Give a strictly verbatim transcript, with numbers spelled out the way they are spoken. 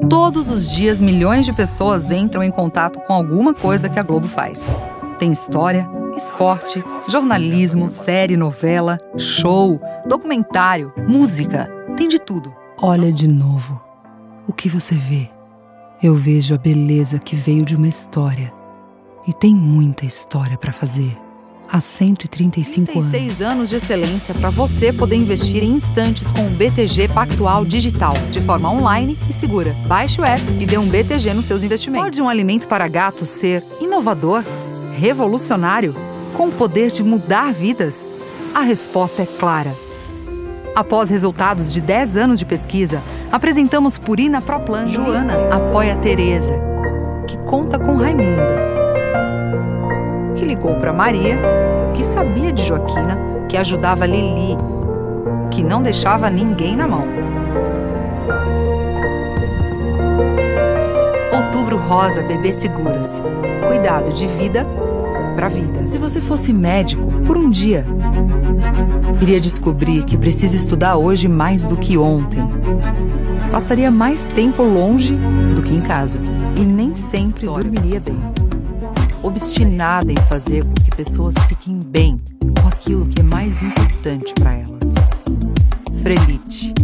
Todos os dias, milhões de pessoas entram em contato com alguma coisa que a Globo faz. Tem história, esporte, jornalismo, série, novela, show, documentário, música. Tem de tudo. Olha de novo. O que você vê? Eu vejo a beleza que veio de uma história. E tem muita história para fazer. Há cento e trinta e cinco anos. trinta e seis anos de excelência para você poder investir em instantes com o B T G Pactual Digital, de forma online e segura. Baixe o app e dê um B T G nos seus investimentos. Pode um alimento para gatos ser inovador, revolucionário, com o poder de mudar vidas? A resposta é clara. Após resultados de dez anos de pesquisa, apresentamos Purina Pro Plan. Joana apoia Tereza, que conta com Raimunda, que ligou para Maria, que sabia de Joaquina, que ajudava Lili, que não deixava ninguém na mão. Outubro Rosa Bebê Seguros. Cuidado de vida para vida. Se você fosse médico por um dia, iria descobrir que precisa estudar hoje mais do que ontem. Passaria mais tempo longe do que em casa. E nem sempre dormiria bem. Obstinada em fazer com que pessoas fiquem bem com aquilo que é mais importante para elas. Frelite.